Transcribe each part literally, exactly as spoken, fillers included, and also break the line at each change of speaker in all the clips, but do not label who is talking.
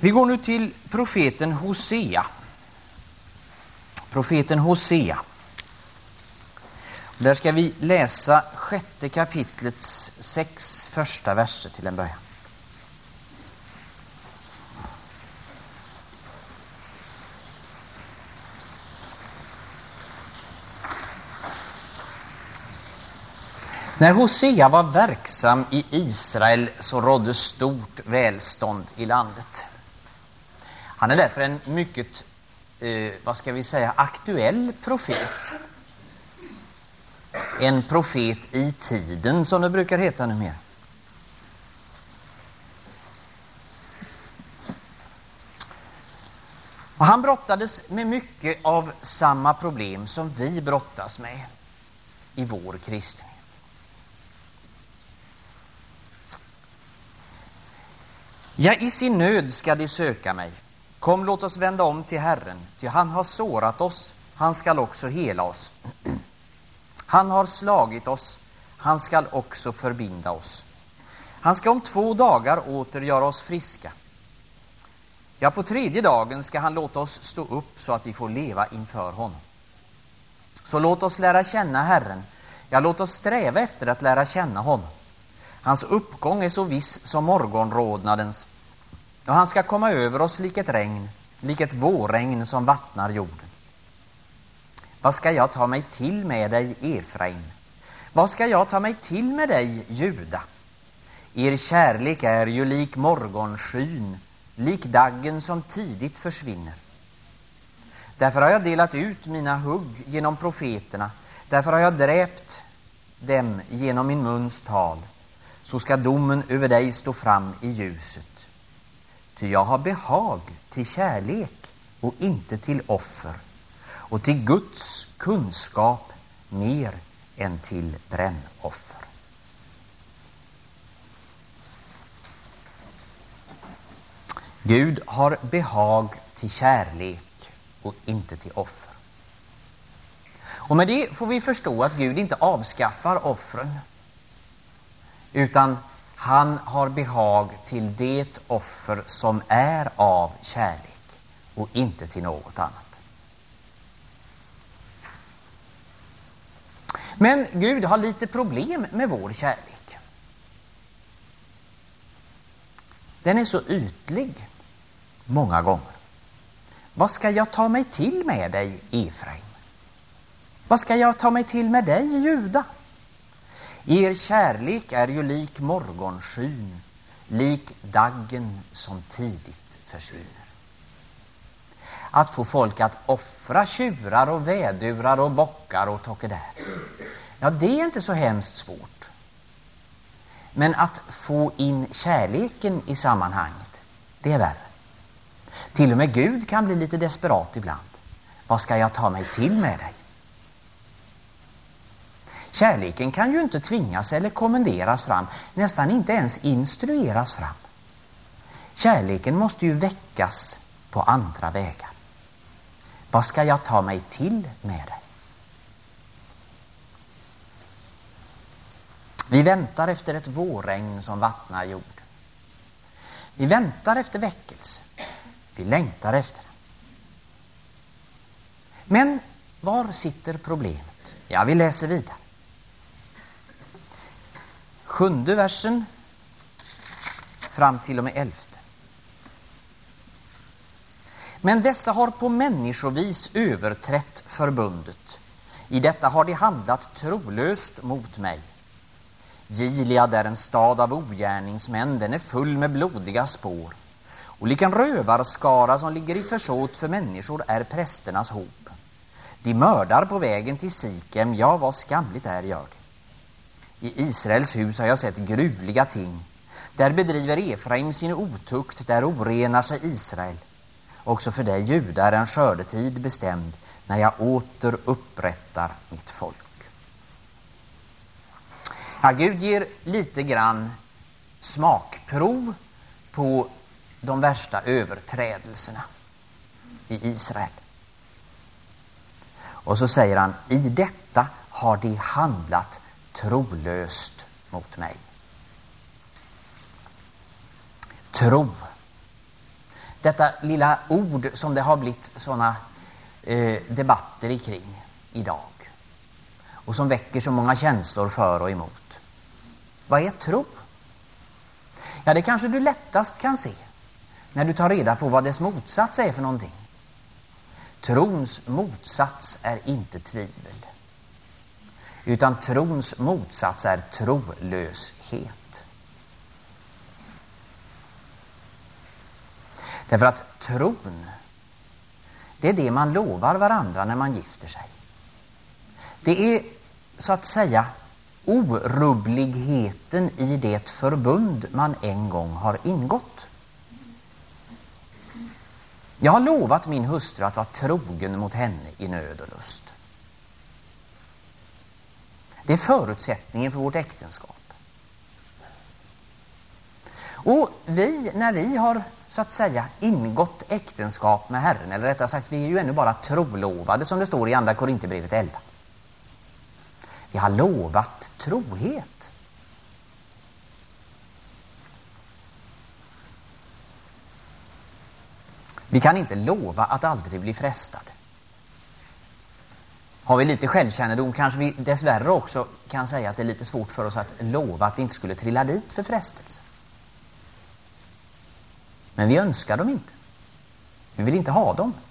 Vi går nu till profeten Hosea. Profeten Hosea. Där ska vi läsa sjätte kapitlets sex första verser till en början. När Hosea var verksam i Israel så rådde stort välstånd i landet. Han är därför en mycket, eh, vad ska vi säga, aktuell profet. En profet i tiden, som det brukar heta numera. Och han brottades med mycket av samma problem som vi brottas med i vår kristenhet. Ja, i sin nöd ska de söka mig. Kom, låt oss vända om till Herren, ty han har sårat oss, han skall också hela oss. Han har slagit oss, han skall också förbinda oss. Han ska om två dagar åter göra oss friska. Ja, på tredje dagen ska han låta oss stå upp så att vi får leva inför honom. Så låt oss lära känna Herren. Ja, låt oss sträva efter att lära känna honom. Hans uppgång är så viss som morgonrodnadens. Och han ska komma över oss lik ett regn, lik ett vårregn som vattnar jorden. Vad ska jag ta mig till med dig, Efraim? Vad ska jag ta mig till med dig, Juda? Er kärlek är ju lik morgonskyn, lik daggen som tidigt försvinner. Därför har jag delat ut mina hugg genom profeterna. Därför har jag dräpt dem genom min muns tal. Så ska domen över dig stå fram i ljuset. Ty jag har behag till kärlek och inte till offer, och till Guds kunskap mer än till brännoffer. Gud har behag till kärlek och inte till offer. Och med det får vi förstå att Gud inte avskaffar offren, utan han har behag till det offer som är av kärlek och inte till något annat. Men Gud har lite problem med vår kärlek. Den är så ytlig många gånger. Vad ska jag ta mig till med dig, Efraim? Vad ska jag ta mig till med dig, Juda? Er kärlek är ju lik morgonskyn, lik daggen som tidigt försvinner. Att få folk att offra tjurar och vädurar och bockar och tockedär, ja, det är inte så hemskt svårt. Men att få in kärleken i sammanhanget, det är värre. Till och med Gud kan bli lite desperat ibland. Vad ska jag ta mig till med dig? Kärleken kan ju inte tvingas eller kommenderas fram, nästan inte ens instrueras fram. Kärleken måste ju väckas på andra vägar. Vad ska jag ta mig till med dig? Vi väntar efter ett vårregn som vattnar jord. Vi väntar efter väckelse. Vi längtar efter det. Men var sitter problemet? Ja, vi läser vidare. Sjunde versen fram till och med elfte. Men dessa har på människovis överträtt förbundet. I detta har de handlat trolöst mot mig. Gilead är en stad av ogärningsmän, den är full med blodiga spår. Och lik en rövarskara som ligger i försåt för människor är prästernas hop. De mördar på vägen till Sikem, ja, vad skamligt är gör det. I Israels hus har jag sett gruvliga ting. Där bedriver Efraim sin otukt, där orenar sig Israel. Också för dig, Juda, är en skördetid bestämd, när jag åter upprättar mitt folk. Ja, Gud ger lite grann smakprov på de värsta överträdelserna i Israel. Och så säger han, i detta har de handlat trolöst mot mig. Tro. Detta lilla ord som det har blivit sådana eh, debatter kring idag. Och som väcker så många känslor för och emot. Vad är tro? Ja, det kanske du lättast kan se när du tar reda på vad dess motsats är för någonting. Trons motsats är inte tvivel. Utan trons motsats är trolöshet. Därför att tron, det är det man lovar varandra när man gifter sig. Det är så att säga orubbligheten i det förbund man en gång har ingått. Jag har lovat min hustru att vara trogen mot henne i nöd och lust. Det är förutsättningen för vårt äktenskap. Och vi, när vi har så att säga ingått äktenskap med Herren, eller rättare sagt, vi är ju ännu bara trolovade som det står i andra Korinthierbrevet elva. Vi har lovat trohet. Vi kan inte lova att aldrig bli frestade. Har vi lite självkännedom kanske vi dessvärre också kan säga att det är lite svårt för oss att lova att vi inte skulle trilla dit för frestelse. Men vi önskar dem inte. Vi vill inte ha dem.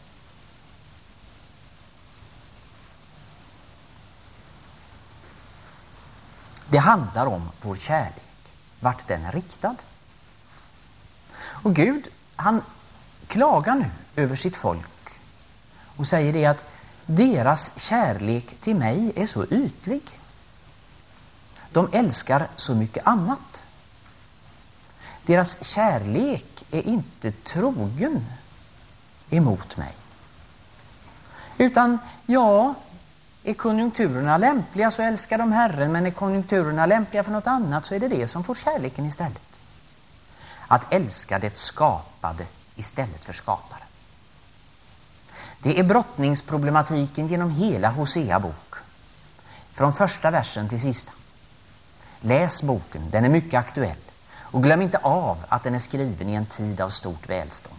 Det handlar om vår kärlek, vart den är riktad. Och Gud, han klagar nu över sitt folk och säger det att deras kärlek till mig är så ytlig. De älskar så mycket annat. Deras kärlek är inte trogen emot mig. Utan, ja, är konjunkturerna lämpliga så älskar de Herren, men är konjunkturerna lämpliga för något annat så är det det som får kärleken istället. Att älska det skapade istället för skaparen. Det är brottningsproblematiken genom hela Hosea-bok. Från första versen till sista. Läs boken, den är mycket aktuell. Och glöm inte av att den är skriven i en tid av stort välstånd.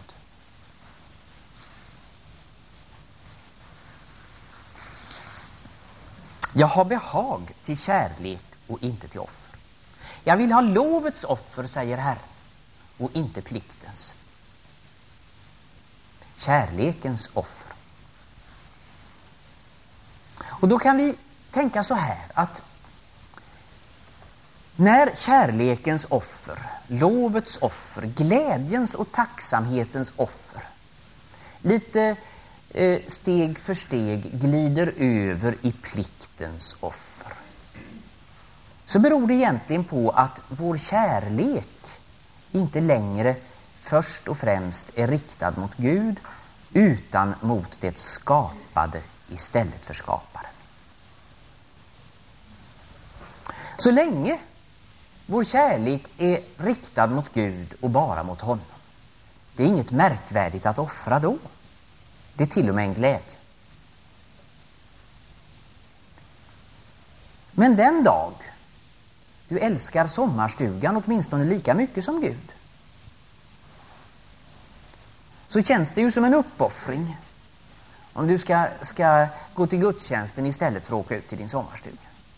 Jag har behag till kärlek och inte till offer. Jag vill ha lovets offer, säger Herren, och inte pliktens. Kärlekens offer. Och då kan vi tänka så här att när kärlekens offer, lovets offer, glädjens och tacksamhetens offer lite eh, steg för steg glider över i pliktens offer, så beror det egentligen på att vår kärlek inte längre först och främst är riktad mot Gud utan mot det skapade istället för skaparen. Så länge vår kärlek är riktad mot Gud och bara mot honom, det är inget märkvärdigt att offra då. Det är till och med en glädje. Men den dag du älskar sommarstugan åtminstone lika mycket som Gud, så känns det ju som en uppoffring om du ska, ska gå till gudstjänsten istället för att åka ut till din sommarstuga.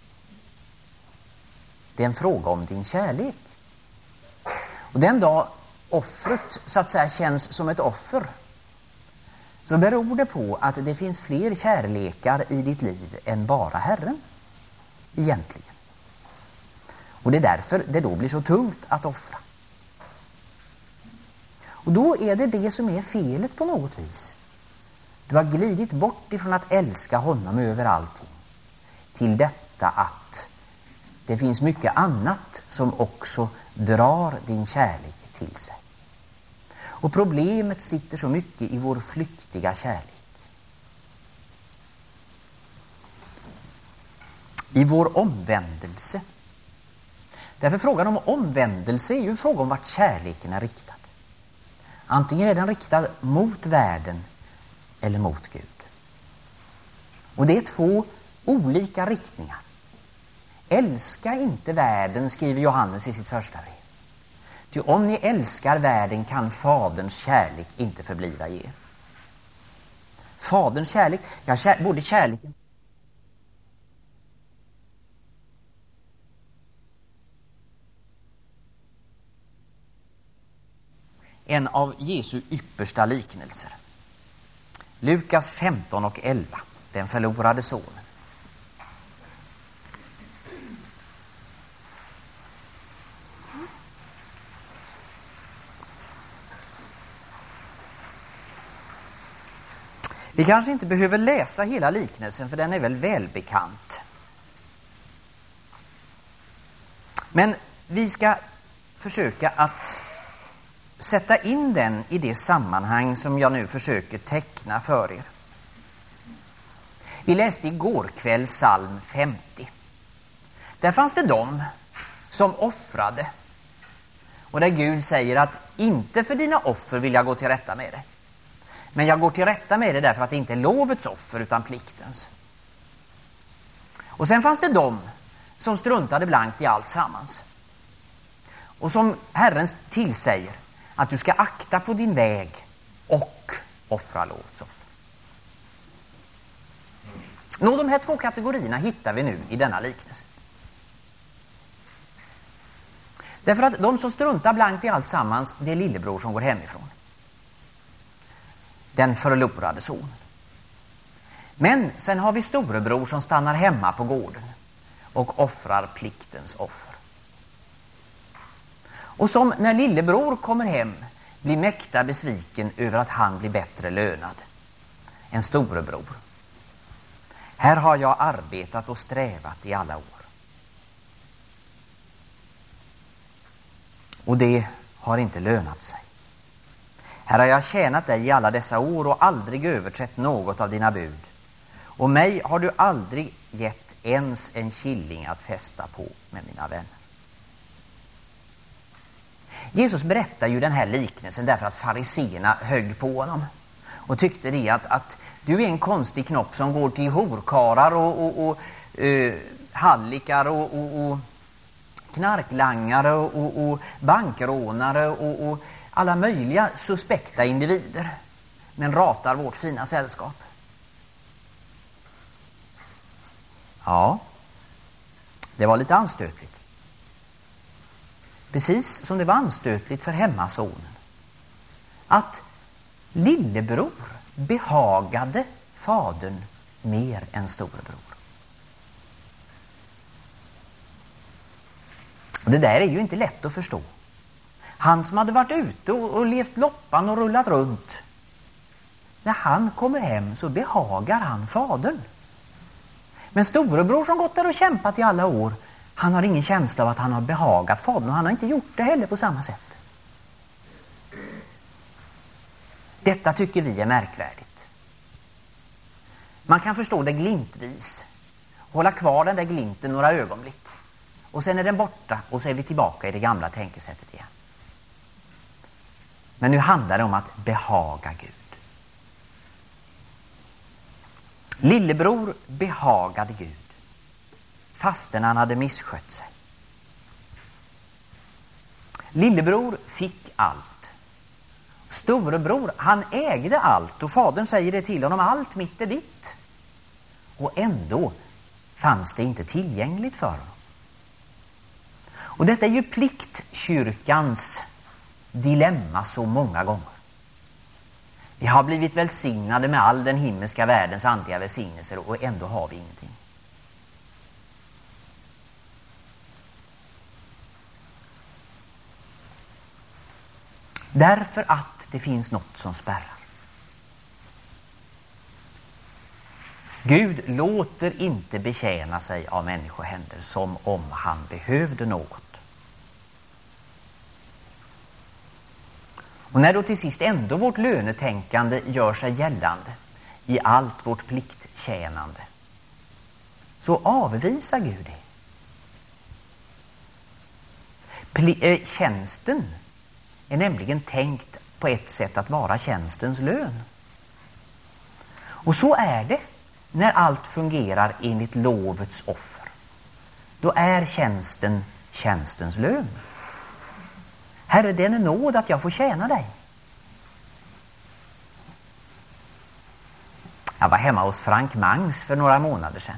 Det är en fråga om din kärlek. Och den dag offret så att säga känns som ett offer, så beror det på att det finns fler kärlekar i ditt liv än bara Herren egentligen. Och det är därför det då blir så tungt att offra. Och då är det det som är felet på något vis. Du har glidit bort ifrån att älska honom över allting till detta att det finns mycket annat som också drar din kärlek till sig. Och problemet sitter så mycket i vår flyktiga kärlek. I vår omvändelse. Därför frågan om omvändelse är ju frågan om vart kärleken är riktad. Antingen är den riktad mot världen eller mot Gud. Och det är två olika riktningar. Älska inte världen, skriver Johannes i sitt första brev. Ty om ni älskar världen kan Faderns kärlek inte förbliva er. Faderns kärlek, ja, kär, både kärleken en av Jesu yppersta liknelser. Lukas femton och elva, den förlorade sonen. Vi kanske inte behöver läsa hela liknelsen, för den är väl välbekant. Men vi ska försöka att sätta in den i det sammanhang som jag nu försöker teckna för er. Vi läste igår kväll psalm femtio. Där fanns det de som offrade. Och där Gud säger att inte för dina offer vill jag gå till rätta med det. Men jag går till rätta med det därför att det inte är lovets offer utan pliktens. Och sen fanns det de som struntade blankt i allt sammans. Och som Herren tillsäger att du ska akta på din väg och offra lovets offer. Nå, de här två kategorierna hittar vi nu i denna liknelse. Därför att de som struntar blankt i allt sammans, det är lillebror som går hemifrån. Den förlorade sonen. Men sen har vi storebror som stannar hemma på gården och offrar pliktens offer. Och som när lillebror kommer hem blir mäkta besviken över att han blir bättre lönad än storebror. Här har jag arbetat och strävat i alla år. Och det har inte lönat sig. Här har jag tjänat dig i alla dessa år och aldrig överträtt något av dina bud. Och mig har du aldrig gett ens en killing att fästa på med mina vänner. Jesus berättar ju den här liknelsen därför att fariseerna högg på honom. Och tyckte det att, att du är en konstig knopp som går till horkarar och, och, och uh, hallikar och, och, och knarklangare och, och, och bankrånare och, och alla möjliga suspekta individer, men ratar vårt fina sällskap. Ja, det var lite anstötligt. Precis som det var anstötligt för hemmasonen att lillebror behagade fadern mer än storebror. Det där är ju inte lätt att förstå. Han som hade varit ute och, och levt loppan och rullat runt. När han kommer hem så behagar han fadern. Men storebror som gått där och kämpat i alla år, han har ingen känsla av att han har behagat fadern, och han har inte gjort det heller på samma sätt. Detta tycker vi är märkvärdigt. Man kan förstå det glintvis. Hålla kvar den där glimten några ögonblick. Och sen är den borta och så är vi tillbaka i det gamla tänkesättet igen. Men nu handlar det om att behaga Gud. Lillebror behagade Gud fastän han hade misskött sig. Lillebror fick allt. Storebror, han ägde allt, och fadern säger det till honom: allt mitt är ditt. Och ändå fanns det inte tillgängligt för honom. Och detta är ju pliktkyrkans dilemma så många gånger. Vi har blivit välsignade med all den himmelska världens andliga välsignelser, och ändå har vi ingenting. Därför att det finns något som spärrar. Gud låter inte betjäna sig av människohänder som om han behövde något. Och när då till sist ändå vårt lönetänkande gör sig gällande i allt vårt plikttjänande, så avvisar Gud det. Pli- äh, tjänsten är nämligen tänkt på ett sätt att vara tjänstens lön. Och så är det när allt fungerar enligt lovets offer. Då är tjänsten tjänstens lön. Herre, det är en nåd att jag får tjäna dig. Jag var hemma hos Frank Mangs för några månader sedan.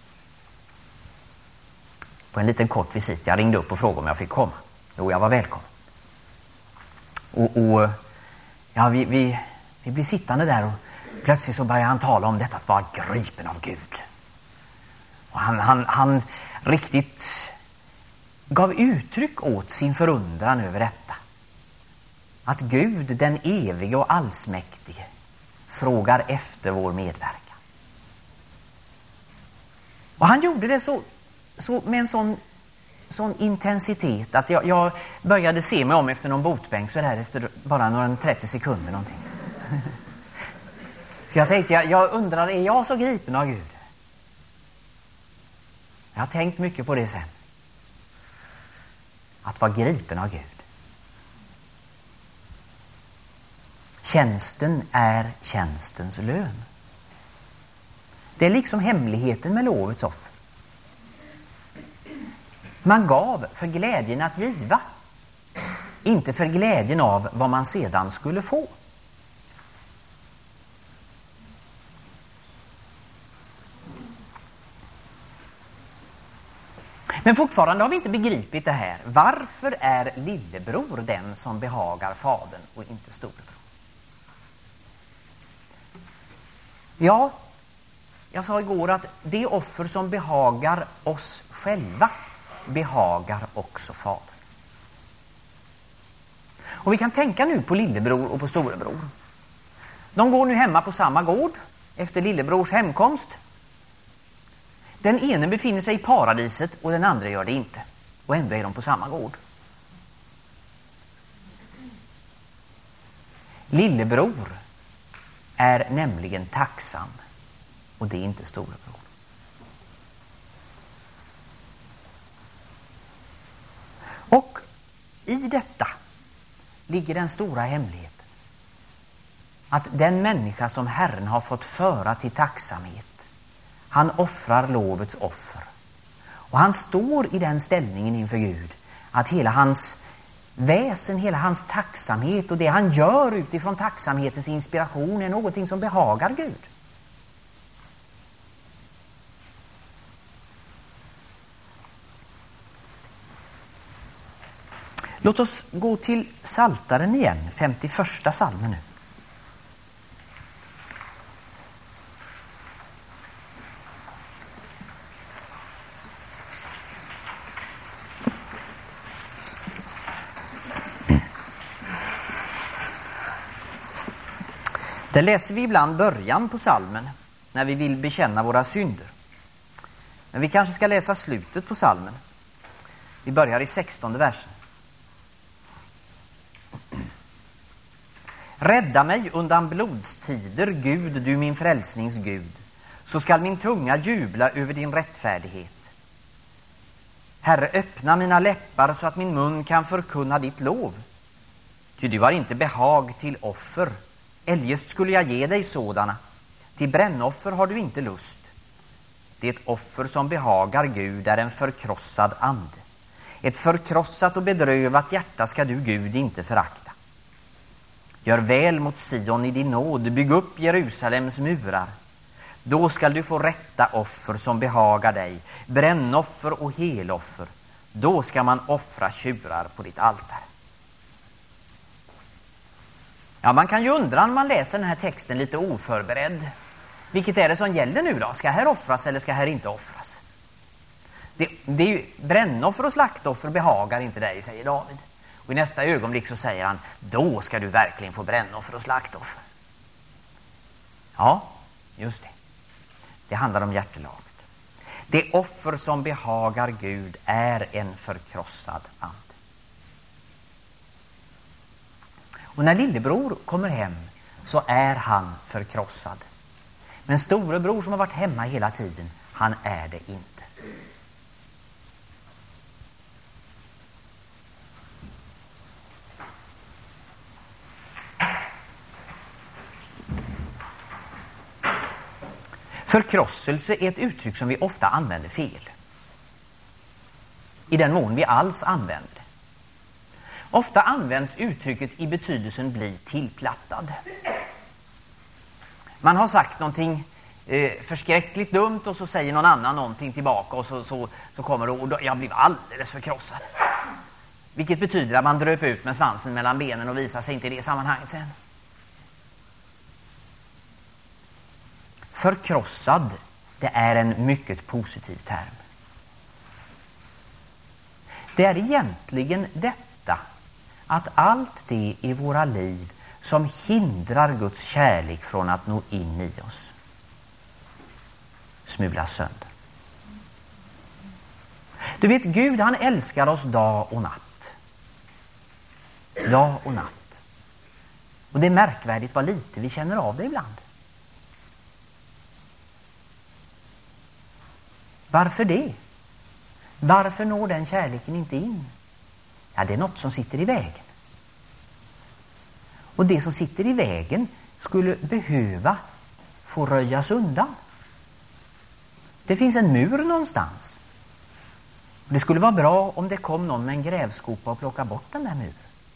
På en liten kort visit. Jag ringde upp och frågade om jag fick komma. Jo, jag var välkommen. Och, och ja, vi, vi, vi blev sittande där och plötsligt så började han tala om detta att vara gripen av Gud. Och han, han, han riktigt gav uttryck åt sin förundran över detta. Att Gud, den evige och allsmäktige, frågar efter vår medverkan. Och han gjorde det så, så med en sån, sån intensitet att jag, jag började se mig om efter någon botbänk så där efter bara några trettio sekunder någonting. För jag tänkte, jag, jag undrar, är jag så gripen av Gud? Jag har tänkt mycket på det sen. Att vara gripen av Gud. Tjänsten är tjänstens lön. Det är liksom hemligheten med lovets offer. Man gav för glädjen att giva. Inte för glädjen av vad man sedan skulle få. Men fortfarande har vi inte begripit det här. Varför är lillebror den som behagar fadern och inte storebror? Ja, jag sa igår att det offer som behagar oss själva behagar också fadern. Och vi kan tänka nu på lillebror och på storebror. De går nu hemma på samma gård efter lillebrors hemkomst. Den ene befinner sig i paradiset och den andra gör det inte. Och ändå är de på samma gård. Lillebror är nämligen tacksam och det är inte storebror. Och i detta ligger den stora hemligheten. Att den människa som Herren har fått föra till tacksamhet, han offrar lovets offer. Och han står i den ställningen inför Gud att hela hans väsen, hela hans tacksamhet och det han gör utifrån tacksamhetens inspiration är någonting som behagar Gud. Låt oss gå till Psaltaren igen, femtioförsta psalmen nu. Där läser vi ibland början på psalmen när vi vill bekänna våra synder. Men vi kanske ska läsa slutet på psalmen. Vi börjar i sextonde versen. Rädda mig undan blodstider, Gud, du min frälsnings Gud. Så skall min tunga jubla över din rättfärdighet. Herre, öppna mina läppar så att min mun kan förkunna ditt lov. Ty du har inte behag till offer. Eljest skulle jag ge dig sådana. Till brännoffer har du inte lust. Det offer som behagar Gud är en förkrossad ande. Ett förkrossat och bedrövat hjärta ska du, Gud, inte förakta. Gör väl mot Sion i din nåd. Bygg upp Jerusalems murar. Då skall du få rätta offer som behagar dig. Brännoffer och heloffer. Då ska man offra tjurar på ditt altare. Ja, man kan ju undra när man läser den här texten lite oförberedd. Vilket är det som gäller nu då? Ska här offras eller ska här inte offras? Det, det är ju, brännoffer och slaktoffer behagar inte dig, säger David. Och i nästa ögonblick så säger han, då ska du verkligen få brännoffer och slaktoffer. Ja, just det. Det handlar om hjärtelaget. Det offer som behagar Gud är en förkrossad ande. Och när lillebror kommer hem så är han förkrossad. Men storebror som har varit hemma hela tiden, han är det inte. Förkrosselse är ett uttryck som vi ofta använder fel. I den mån vi alls använder det. Ofta används uttrycket i betydelsen bli tillplattad. Man har sagt någonting eh, förskräckligt dumt och så säger någon annan någonting tillbaka och så, så, så kommer det och jag blir alldeles förkrossad. Vilket betyder att man dröp ut med svansen mellan benen och visar sig inte i det sammanhanget sen. Förkrossad, det är en mycket positiv term. Det är egentligen detta att allt det i våra liv som hindrar Guds kärlek från att nå in i oss smulas sönder. Du vet, Gud han älskar oss dag och natt. Dag och natt. Och det är märkvärdigt vad lite vi känner av det ibland. Varför det? Varför når den kärleken inte in? Ja, det är något som sitter i vägen. Och det som sitter i vägen skulle behöva få röjas undan. Det finns en mur någonstans. Det skulle vara bra om det kom någon med en grävskopa och plocka bort den där muren.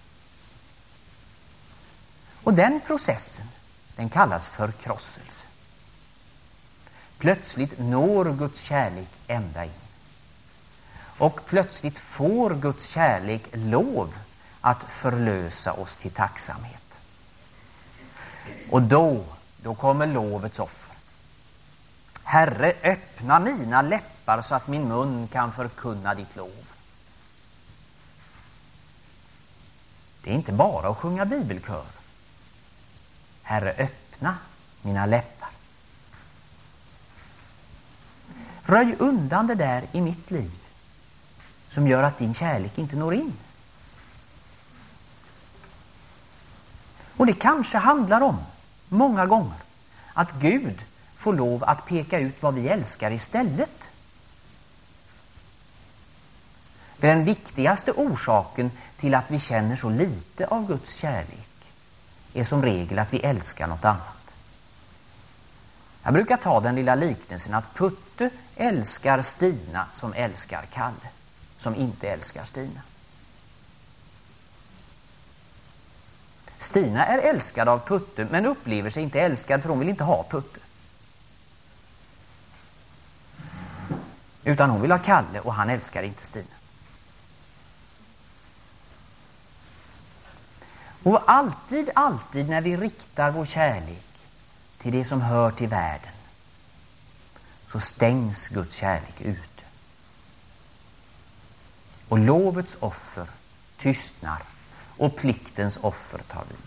Och den processen, den kallas förkrosselse. Plötsligt når Guds kärlek ända in. Och plötsligt får Guds kärlek lov att förlösa oss till tacksamhet. Och då, då kommer lovets offer. Herre, öppna mina läppar så att min mun kan förkunna ditt lov. Det är inte bara att sjunga bibelkör. Herre, öppna mina läppar. Röj undan det där i mitt liv som gör att din kärlek inte når in. Och det kanske handlar om, många gånger, att Gud får lov att peka ut vad vi älskar istället. Den viktigaste orsaken till att vi känner så lite av Guds kärlek är som regel att vi älskar något annat. Jag brukar ta den lilla liknelsen att Putte älskar Stina som älskar Kalle, som inte älskar Stina. Stina är älskad av Putte men upplever sig inte älskad för hon vill inte ha Putte. Utan hon vill ha Kalle och han älskar inte Stina. Och alltid, alltid när vi riktar vår kärlek till det som hör till världen så stängs Guds kärlek ut. Och lovets offer tystnar och pliktens offer tar vid.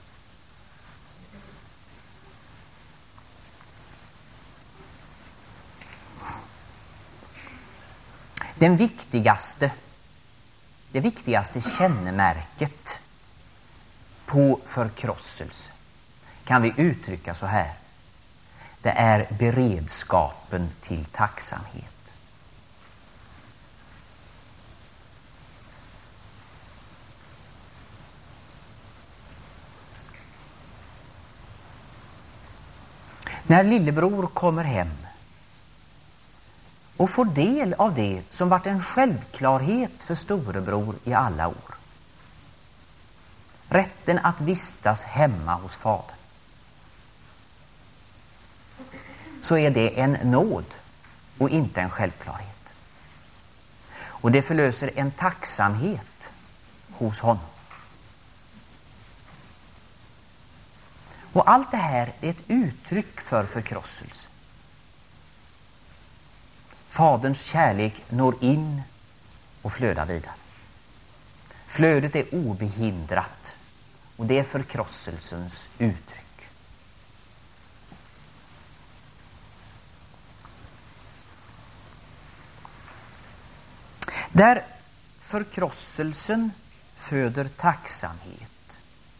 Den viktigaste, det viktigaste kännemärket på förkrosselse kan vi uttrycka så här. Det är beredskapen till tacksamhet. När lillebror kommer hem och får del av det som varit en självklarhet för storebror i alla år. Rätten att vistas hemma hos fadern. Så är det en nåd och inte en självklarhet. Och det förlöser en tacksamhet hos honom. Och allt det här är ett uttryck för förkrosselse. Faderns kärlek når in och flödar vidare. Flödet är obehindrat och det är förkrosselsens uttryck. Där förkrosselsen föder tacksamhet,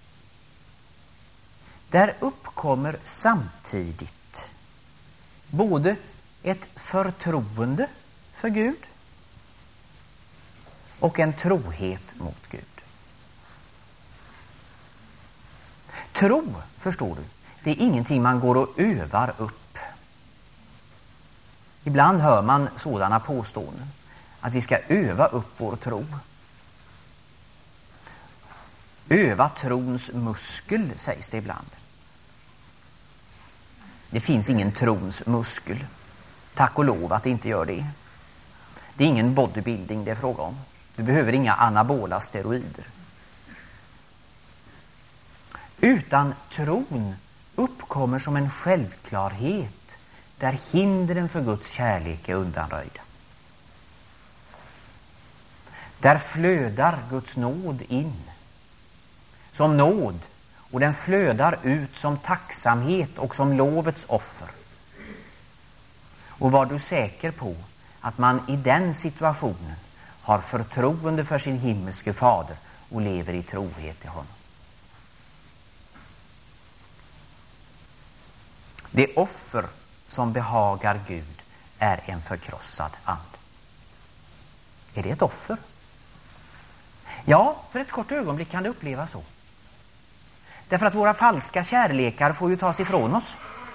där uppkommer samtidigt både ett förtroende för Gud och en trohet mot Gud. Tro, förstår du, det är ingenting man går och övar upp. Ibland hör man sådana påståenden, att vi ska öva upp vår tro. öva trons muskel, sägs det ibland. Det finns ingen trons muskel. Tack och lov att det inte gör det. Det är ingen bodybuilding det är fråga om. Du behöver inga anabola steroider. Utan tron uppkommer som en självklarhet där hindren för Guds kärlek är undanröjda. Där flödar Guds nåd in som nåd, och den flödar ut som tacksamhet och som lovets offer. Och var du säker på att man i den situationen har förtroende för sin himmelske fader och lever i trohet till honom. Det offer som behagar Gud är en förkrossad ande. Är det ett offer? Ja, för ett kort ögonblick kan det upplevas så. Därför att våra falska kärlekar får ju tas ifrån oss.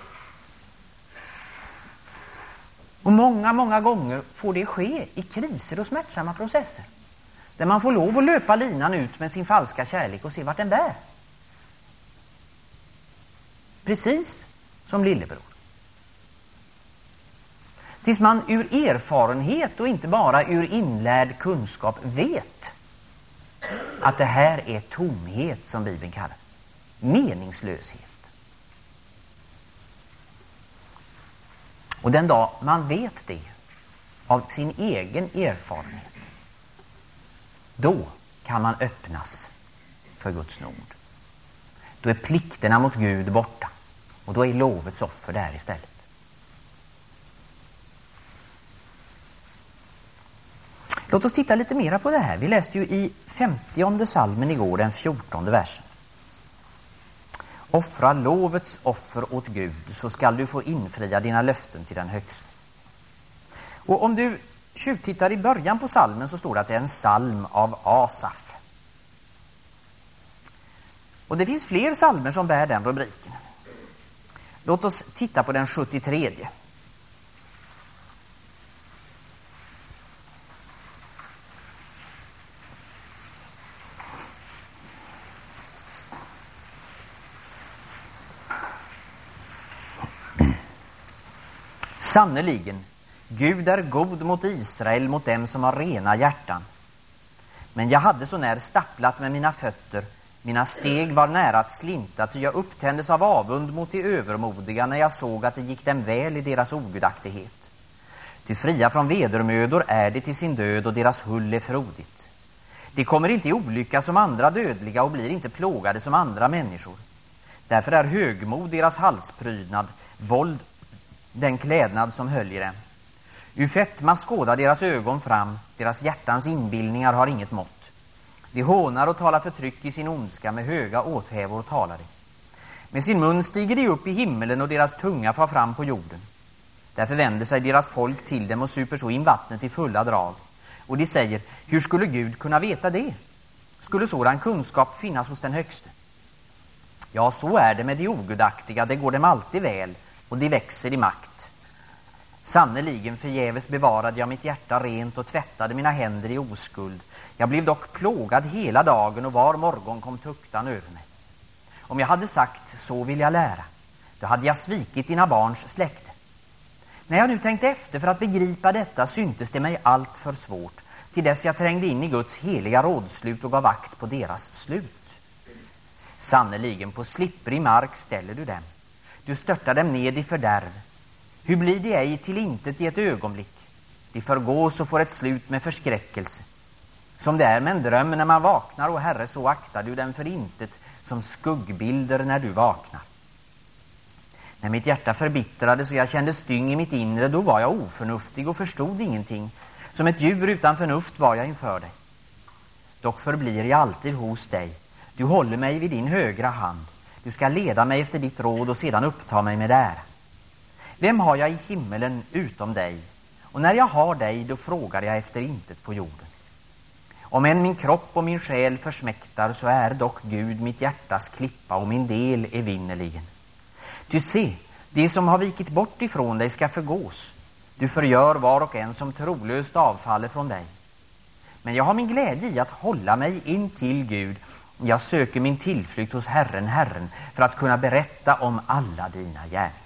Och många, många gånger får det ske i kriser och smärtsamma processer. Där man får lov att löpa linan ut med sin falska kärlek och se vart den bär. Precis som lillebror. Tills man ur erfarenhet och inte bara ur inlärd kunskap vet att det här är tomhet, som Bibeln kallar. Meningslöshet. Och den dag man vet det av sin egen erfarenhet, då kan man öppnas för Guds nåd. Då är plikterna mot Gud borta, och då är lovets offer där istället. Låt oss titta lite mera på det här. Vi läste ju i femtionde salmen igår, den fjortonde versen. Offra lovets offer åt Gud, så skall du få infria dina löften till den högste. Och om du tjuvtittar i början på salmen, så står det att det är en salm av Asaf. Och det finns fler salmer som bär den rubriken. Låt oss titta på den sjuttiotre. Sannoliken, Gud är god mot Israel, mot dem som har rena hjärtan. Men jag hade så när stapplat med mina fötter, mina steg var nära att slinta, ty jag upptändes av avund mot de övermodiga när jag såg att det gick dem väl i deras ogudaktighet. Ty fria från vedermödor är det till sin död, och deras hull är frodigt. De kommer inte i olycka som andra dödliga och blir inte plågade som andra människor. Därför är högmod deras halsprydnad, våld den klädnad som höljer dem. Ur fetma skådar deras ögon fram, deras hjärtans inbildningar har inget mått. De hånar och talar förtryck i sin ondska, med höga åthävor talar de. Med sin mun stiger de upp i himmelen, och deras tunga far fram på jorden. Därför vänder sig deras folk till dem och super så in vattnet i fulla drag. Och de säger, hur skulle Gud kunna veta det? Skulle sådan kunskap finnas hos den högste? Ja, så är det med de ogudaktiga, det går dem alltid väl, och de växer i makt. Sannoliken förgäves bevarade jag mitt hjärta rent och tvättade mina händer i oskuld. Jag blev dock plågad hela dagen, och var morgon kom tuktan över mig. Om jag hade sagt, så vill jag lära, då hade jag svikit dina barns släkte. När jag nu tänkte efter för att begripa detta, syntes det mig allt för svårt, till dess jag trängde in i Guds heliga rådslut och gav akt på deras slut. Sannoliken på slipprig mark ställer du dem. Du störtar dem ned i fördärv. Hur blir det ej till intet i ett ögonblick? De förgås och får ett slut med förskräckelse. Som det är med en dröm när man vaknar, och Herre, så aktar du den för intet som skuggbilder när du vaknar. När mitt hjärta förbittrades och jag kände styng i mitt inre, då var jag oförnuftig och förstod ingenting. Som ett djur utan förnuft var jag inför dig. Dock förblir jag alltid hos dig. Du håller mig vid din högra hand. Du ska leda mig efter ditt råd och sedan uppta mig med ära. Vem har jag i himmelen utom dig? Och när jag har dig, då frågar jag efter intet på jorden. Om än min kropp och min själ försmäktar, så är dock Gud mitt hjärtas klippa, och min del är vinnerligen. Du se, det som har vikit bort ifrån dig ska förgås. Du förgör var och en som trolöst avfaller från dig. Men jag har min glädje i att hålla mig in till Gud Jag söker min tillflykt hos Herren, Herren, för att kunna berätta om alla dina gärningar.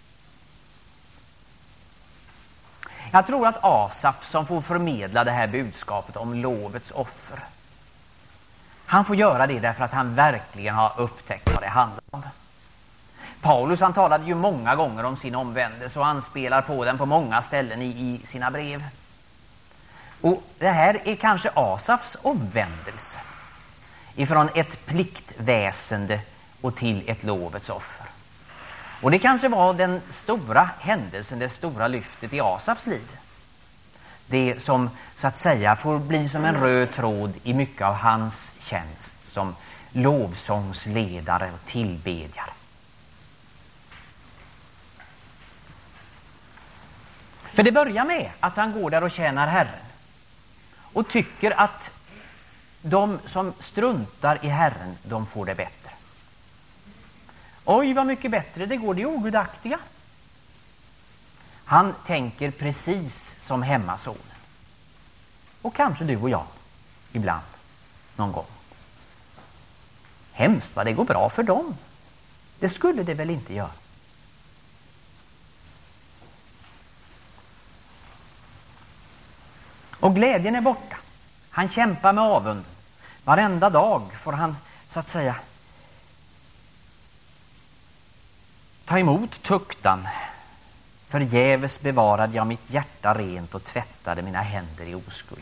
Jag tror att Asaf, som får förmedla det här budskapet om lovets offer, han får göra det därför att han verkligen har upptäckt vad det handlar om. Paulus, han talade ju många gånger om sin omvändelse och anspelar på den på många ställen i, i sina brev. Och det här är kanske Asafs omvändelse ifrån ett pliktväsende och till ett lovets offer. Och det kanske var den stora händelsen, det stora lyftet i Asafs liv. Det som så att säga får bli som en röd tråd i mycket av hans tjänst som lovsångsledare och tillbedjare. För det börjar med att han går där och tjänar Herren och tycker att de som struntar i Herren, de får det bättre. Oj, vad mycket bättre det går, det är ogudaktiga. Han tänker precis som hemmasonen. Och kanske du och jag ibland, någon gång. Hemskt vad det går bra för dem. Det skulle det väl inte göra. Och glädjen är borta. Han kämpar med avunden. Varenda dag får han så att säga ta emot tuktan. Förgäves bevarade jag mitt hjärta rent och tvättade mina händer i oskuld.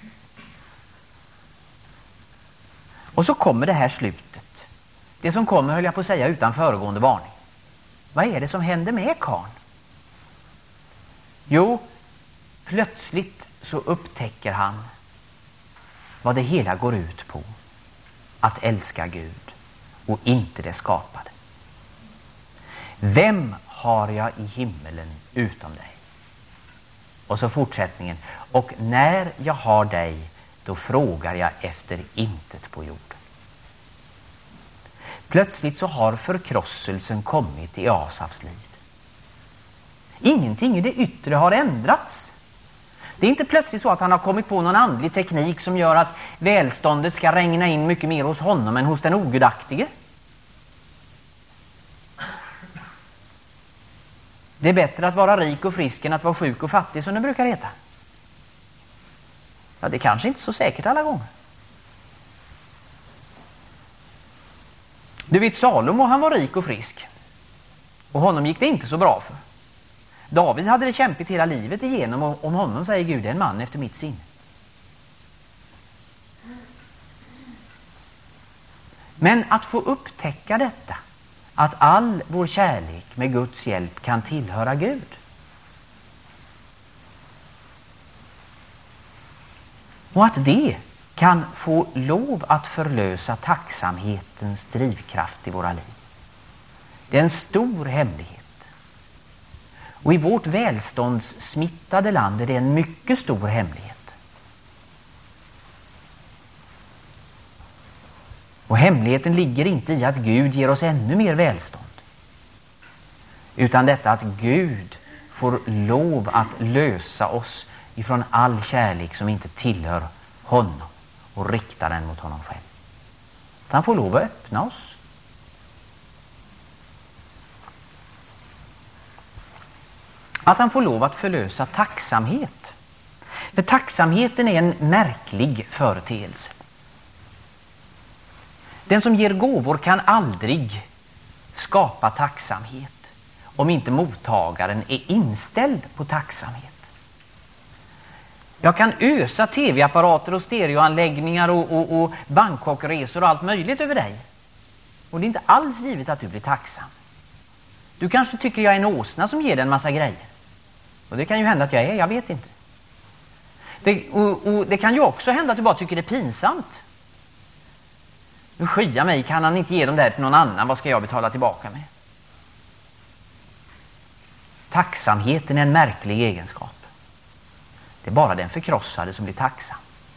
Och så kommer det här slutet. Det som kommer, höll jag på att säga, utan föregående varning. Vad är det som händer med karln? Jo, plötsligt så upptäcker han vad det hela går ut på. Att älska Gud och inte det skapade. Vem har jag i himmelen utom dig? Och så fortsättningen. Och när jag har dig, då frågar jag efter intet på jorden. Plötsligt så har förkrosselsen kommit i Asafs liv. Ingenting i det yttre har ändrats. Det är inte plötsligt så att han har kommit på någon andlig teknik som gör att välståndet ska regna in mycket mer hos honom än hos den ogudaktige. Det är bättre att vara rik och frisk än att vara sjuk och fattig, som det brukar heta. Ja, det är kanske inte så säkert alla gånger. Du vet, Salomo, han var rik och frisk. Och honom gick det inte så bra för. David hade det kämpigt hela livet igenom, och om honom säger Gud, en man efter mitt sinne. Men att få upptäcka detta, att all vår kärlek med Guds hjälp kan tillhöra Gud. Och att det kan få lov att förlösa tacksamhetens drivkraft i våra liv. Det är en stor hemlighet. Och i vårt välståndssmittade land är det en mycket stor hemlighet. Och hemligheten ligger inte i att Gud ger oss ännu mer välstånd. Utan detta att Gud får lov att lösa oss ifrån all kärlek som inte tillhör honom och rikta den mot honom själv. Han får lov att öppna oss. Att han får lov att förlösa tacksamhet. För tacksamheten är en märklig företeelse. Den som ger gåvor kan aldrig skapa tacksamhet om inte mottagaren är inställd på tacksamhet. Jag kan ösa tv-apparater och stereoanläggningar och, och, och Bangkokresor och allt möjligt över dig. Och det är inte alls givet att du blir tacksam. Du kanske tycker jag är en åsna som ger dig en massa grejer. Och det kan ju hända att jag är, jag vet inte. Det, och, och det kan ju också hända att du bara tycker det är pinsamt. Nu skya mig, kan han inte ge dem där till någon annan? Vad ska jag betala tillbaka med? Tacksamheten är en märklig egenskap. Det är bara den förkrossade som blir tacksam.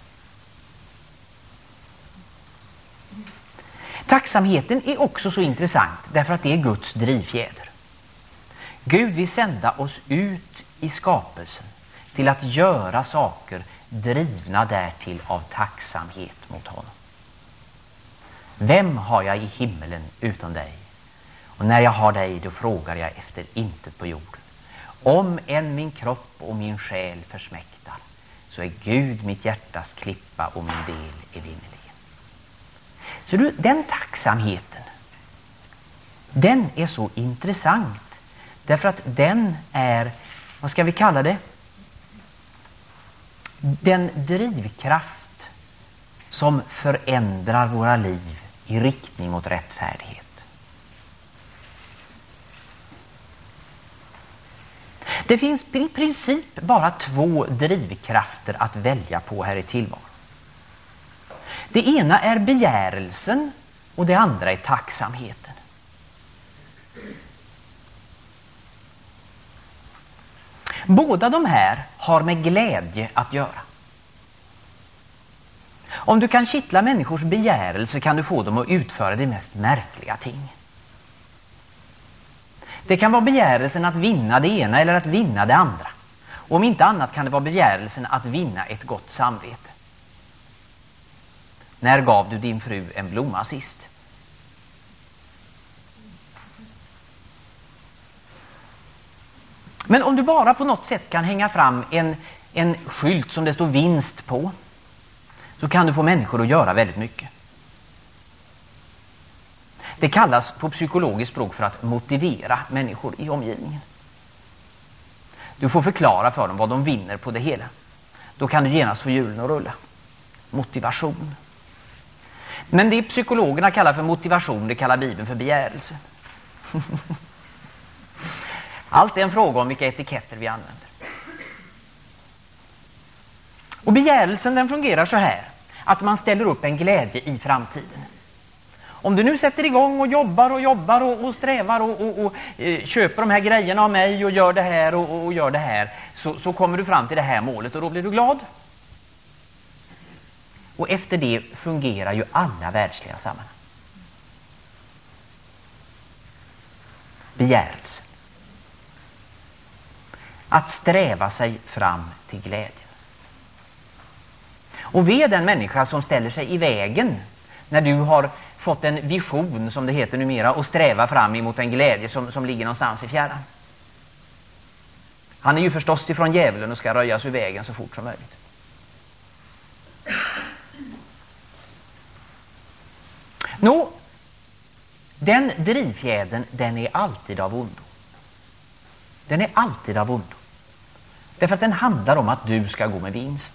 Tacksamheten är också så intressant därför att det är Guds drivfjäder. Gud vill sända oss ut i skapelsen till att göra saker drivna därtill av tacksamhet mot honom. Vem har jag i himmelen utom dig? Och när jag har dig, då frågar jag efter intet på jorden. Om än min kropp och min själ försmäktar, så är Gud mitt hjärtas klippa och min del evinnerligen. Så du, den tacksamheten, den är så intressant. Därför att den är, vad ska vi kalla det? Den drivkraft som förändrar våra liv i riktning mot rättfärdighet. Det finns i princip bara två drivkrafter att välja på här i tillvaron. Det ena är begärelsen och det andra är tacksamheten. Båda de här har med glädje att göra. Om du kan kittla människors begärelse kan du få dem att utföra de mest märkliga ting. Det kan vara begärelsen att vinna det ena eller att vinna det andra. Och om inte annat kan det vara begärelsen att vinna ett gott samvete. När gav du din fru en blomma sist? Men om du bara på något sätt kan hänga fram en, en skylt som det står vinst på, så kan du få människor att göra väldigt mycket. Det kallas på psykologiskt språk för att motivera människor i omgivningen. Du får förklara för dem vad de vinner på det hela. Då kan du genast få hjulen att rulla. Motivation. Men det psykologerna kallar för motivation, det kallar Bibeln för begärelse. Allt är en fråga om vilka etiketter vi använder. Och begärelsen, den fungerar så här, att man ställer upp en glädje i framtiden. Om du nu sätter igång och jobbar och jobbar och, och strävar och, och, och eh, köper de här grejerna av mig och gör det här och, och, och gör det här, så, så kommer du fram till det här målet och då blir du glad. Och efter det fungerar ju alla världsliga sammanhang. Begärelse. Att sträva sig fram till glädje. Och ve den människa som ställer sig i vägen när du har fått en vision, som det heter numera, och sträva fram emot en glädje som, som ligger någonstans i fjärran. Han är ju förstås ifrån djävulen och ska röjas ur vägen så fort som möjligt. Nå, den drivfjädern, den är alltid av ondo. Den är alltid av ondo. Därför att den handlar om att du ska gå med vinst.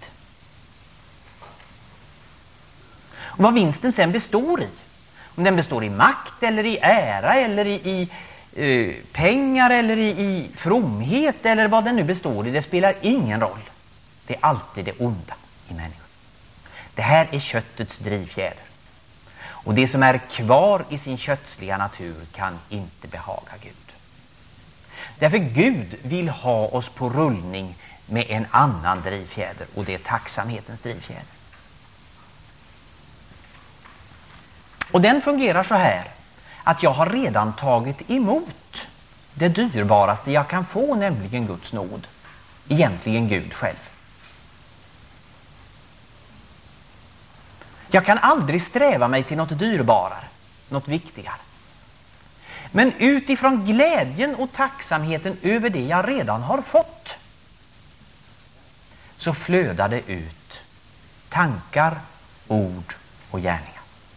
Och vad vinsten sen består i, om den består i makt eller i ära eller i, i eh, pengar eller i, i fromhet eller vad den nu består i, det spelar ingen roll. Det är alltid det onda i människan. Det här är köttets drivfjäder. Och det som är kvar i sin kötsliga natur kan inte behaga Gud. Därför Gud vill ha oss på rullning med en annan drivfjäder, och det är tacksamhetens drivfjäder. Och den fungerar så här, att jag har redan tagit emot det dyrbaraste jag kan få, nämligen Guds nåd. Egentligen Gud själv. Jag kan aldrig sträva mig till något dyrbarare, något viktigare. Men utifrån glädjen och tacksamheten över det jag redan har fått, så flödar det ut tankar, ord och gärningar.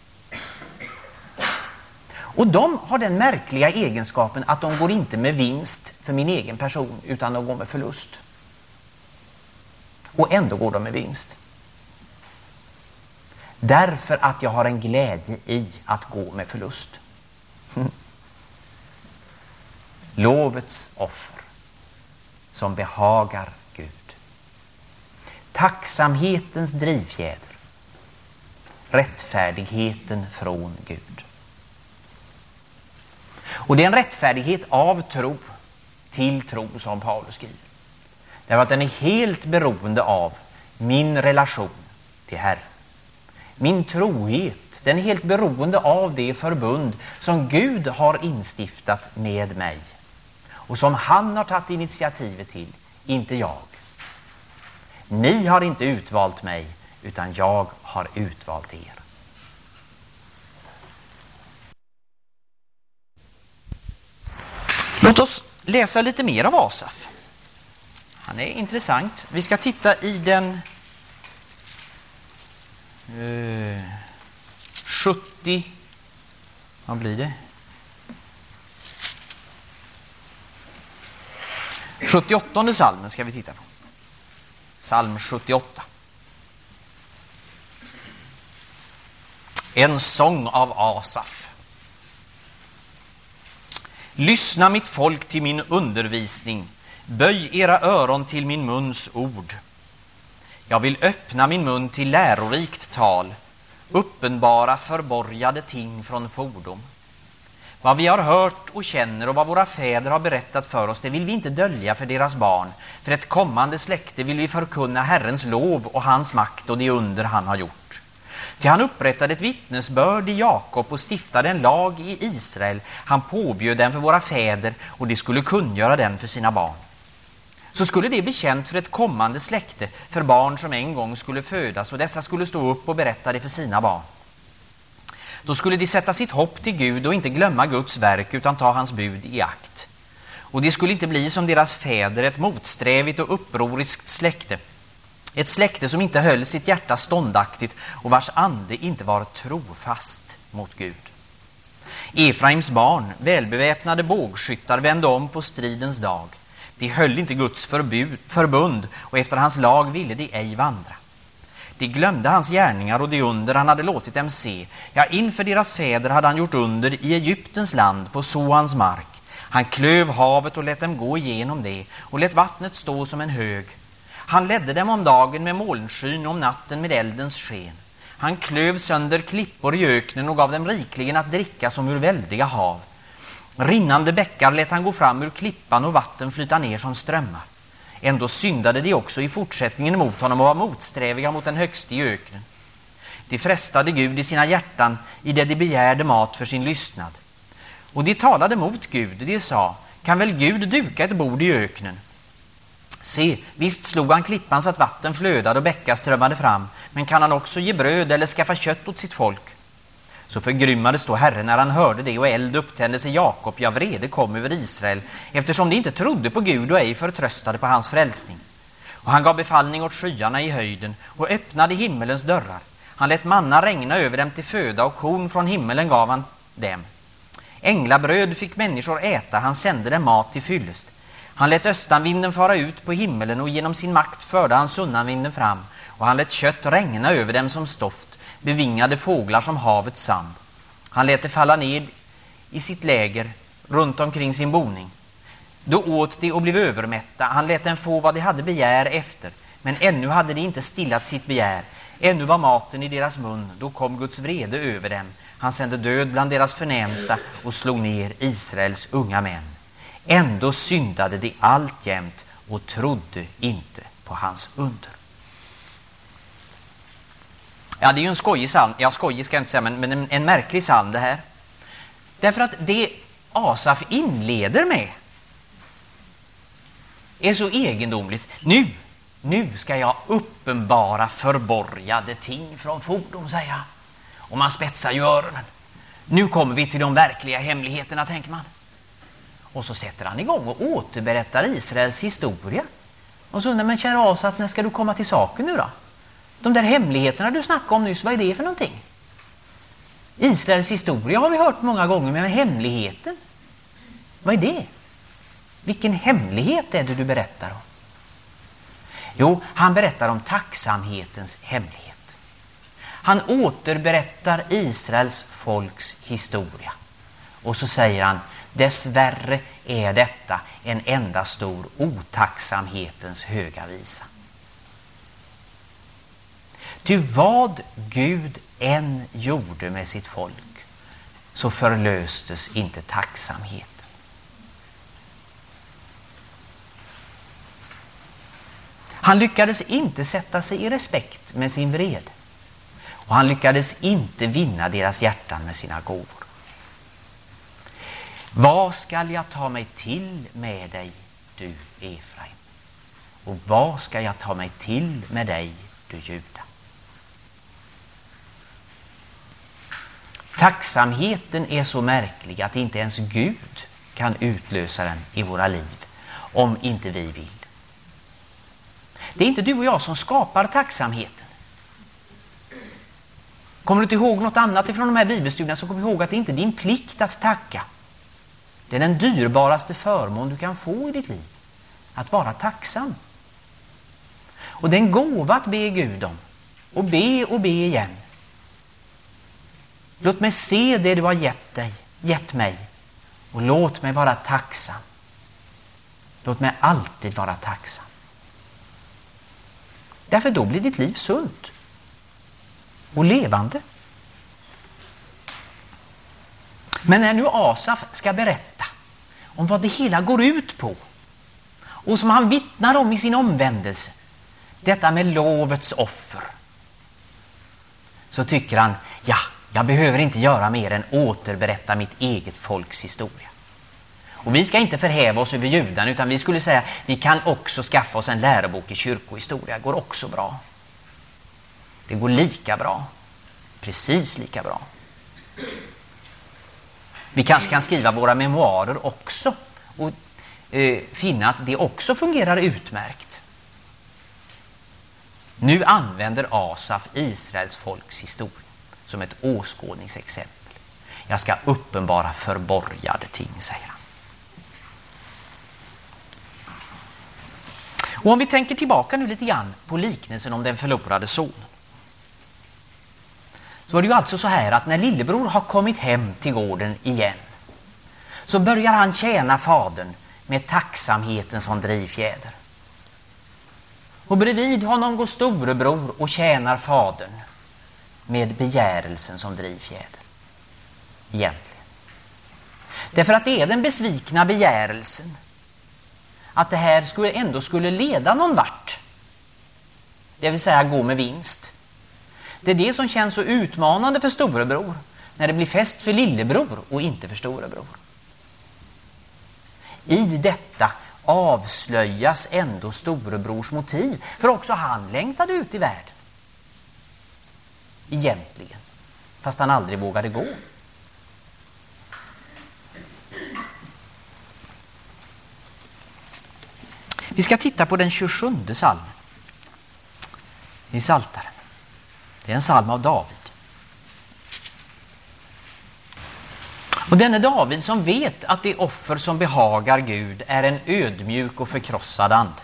Och de har den märkliga egenskapen att de går inte med vinst för min egen person, utan de går med förlust. Och ändå går de med vinst. Därför att jag har en glädje i att gå med förlust. Lovets offer som behagar Gud. Tacksamhetens drivfjäder. Rättfärdigheten från Gud. Och det är en rättfärdighet av tro till tro, som Paulus skriver. Därför att den är helt beroende av min relation till Herren. Min trohet, den är helt beroende av det förbund som Gud har instiftat med mig. Och som han har tagit initiativet till, inte jag. Ni har inte utvalt mig, utan jag har utvalt er. Låt oss läsa lite mer av Asaf. Han är intressant. Vi ska titta i den eh, sjuttio, vad blir det? sjuttioåttonde salmen ska vi titta på. Psalm sjuttioåtta. En sång av Asaf. Lyssna mitt folk till min undervisning. Böj era öron till min muns ord. Jag vill öppna min mun till lärorikt tal, uppenbara förborgade ting från fordom. Vad vi har hört och känner och vad våra fäder har berättat för oss, det vill vi inte dölja för deras barn. För ett kommande släkte vill vi förkunna Herrens lov och hans makt och det under han har gjort. Till han upprättade ett vittnesbörd i Jakob och stiftade en lag i Israel. Han påbjöd den för våra fäder och de skulle kungöra den för sina barn. Så skulle det bli känt för ett kommande släkte, för barn som en gång skulle födas, och dessa skulle stå upp och berätta det för sina barn. Då skulle de sätta sitt hopp till Gud och inte glömma Guds verk utan ta hans bud i akt. Och det skulle inte bli som deras fäder, ett motsträvigt och upproriskt släkte. Ett släkte som inte höll sitt hjärta ståndaktigt och vars ande inte var trofast mot Gud. Efraims barn, välbeväpnade bågskyttar, vände om på stridens dag. De höll inte Guds förbud, förbund och efter hans lag ville de ej vandra. De glömde hans gärningar och de under han hade låtit dem se. Ja, inför deras fäder hade han gjort under i Egyptens land på Soans mark. Han klöv havet och lät dem gå igenom det och lät vattnet stå som en hög. Han ledde dem om dagen med molnskyn och om natten med eldens sken. Han klöv sönder klippor i öknen och gav dem rikligen att dricka som ur väldiga hav. Rinnande bäckar lät han gå fram ur klippan och vatten flyta ner som strömmar. Ändå syndade de också i fortsättningen mot honom och var motsträviga mot den högste i öknen. De frestade Gud i sina hjärtan i det de begärde mat för sin lystnad. Och de talade mot Gud, de sa, kan väl Gud duka ett bord i öknen? Se, visst slog han klippan så att vatten flödade och bäckar strömmade fram, men kan han också ge bröd eller skaffa kött åt sitt folk? Så förgrymmades då Herren när han hörde det, och eld upptändes i Jakob, ja, vrede kom över Israel, eftersom de inte trodde på Gud och ej förtröstade på hans frälsning. Och han gav befallning åt skyarna i höjden och öppnade himmelens dörrar. Han lät manna regna över dem till föda, och korn från himmelen gav han dem. Änglabröd fick människor äta, han sände dem mat till fyllest. Han lät östanvinden fara ut på himmelen, och genom sin makt förde han sunnanvinden fram, och han lät kött regna över dem som stoft, bevingade fåglar som havets sand. Han lät det falla ned i sitt läger runt omkring sin boning. Då åt de och blev övermätta. Han lät dem få vad de hade begär efter, men ännu hade de inte stillat sitt begär. Ännu var maten i deras mun. Då kom Guds vrede över dem. Han sände död bland deras förnämsta och slog ner Israels unga män. Ändå syndade de alltjämt och trodde inte på hans under. Ja, det är ju en skojig psalm. Ja, skojig ska jag inte säga, men, men en, en märklig psalm det här. Därför att det Asaf inleder med är så egendomligt. Nu, nu ska jag uppenbara förborgade ting från fordom, säger jag. Och man spetsar ju öronen. Nu kommer vi till de verkliga hemligheterna, tänker man. Och så sätter han igång och återberättar Israels historia. Och så undrar man, kära Asaf, när ska du komma till saken nu då? De där hemligheterna du snackade om nyss, vad är det för någonting? Israels historia har vi hört många gånger, men hemligheten, vad är det? Vilken hemlighet är det du berättar om? Jo, han berättar om tacksamhetens hemlighet. Han återberättar Israels folks historia. Och så säger han, dessvärre är detta en enda stor otacksamhetens höga visa. Ty vad Gud än gjorde med sitt folk, så förlöstes inte tacksamheten. Han lyckades inte sätta sig i respekt med sin vrede. Och han lyckades inte vinna deras hjärtan med sina gåvor. Vad skall jag ta mig till med dig, du Efraim? Och vad ska jag ta mig till med dig, du Juda? Tacksamheten är så märklig att inte ens Gud kan utlösa den i våra liv om inte vi vill. Det är inte du och jag som skapar tacksamheten. Kommer du inte ihåg något annat ifrån de här bibelstudierna, så kom ihåg att det inte är din plikt att tacka. Det är den dyrbaraste förmån du kan få i ditt liv. Att vara tacksam. Och det är en gåva att be Gud om. Och be och be igen. Låt mig se det du har gett dig, gett mig. Och låt mig vara tacksam. Låt mig alltid vara tacksam. Därför då blir ditt liv sunt och levande. Men när nu Asaf ska berätta om vad det hela går ut på, och som han vittnar om i sin omvändelse, detta med lovets offer, så tycker han, ja, jag behöver inte göra mer än återberätta mitt eget folks historia. Och vi ska inte förhäva oss över judarna, utan vi skulle säga, vi kan också skaffa oss en lärobok i kyrkohistoria. Det går också bra. Det går lika bra. Precis lika bra. Vi kanske kan skriva våra memoarer också och eh, finna att det också fungerar utmärkt. Nu använder Asaf Israels folks historia som ett åskådningsexempel. Jag ska uppenbara förborgade ting, säger han. Och om vi tänker tillbaka nu lite grann på liknelsen om den förlorade sonen, så var det ju alltså så här att när lillebror har kommit hem till gården igen, så börjar han tjäna fadern med tacksamheten som drivfjäder. Och bredvid honom går storebror och tjänar fadern med begärelsen som drivfjäder. Egentligen. Därför att det är den besvikna begärelsen att det här skulle ändå skulle leda någon vart. Det vill säga gå med vinst. Det är det som känns så utmanande för storebror när det blir fest för lillebror och inte för storebror. I detta avslöjas ändå storebrors motiv, för också han längtade ut i världen. Egentligen. Fast han aldrig vågade gå. Vi ska titta på den tjugosjunde psalmen i Psaltaren. Det är en psalm av David. Och denne David som vet att det offer som behagar Gud är en ödmjuk och förkrossad ande.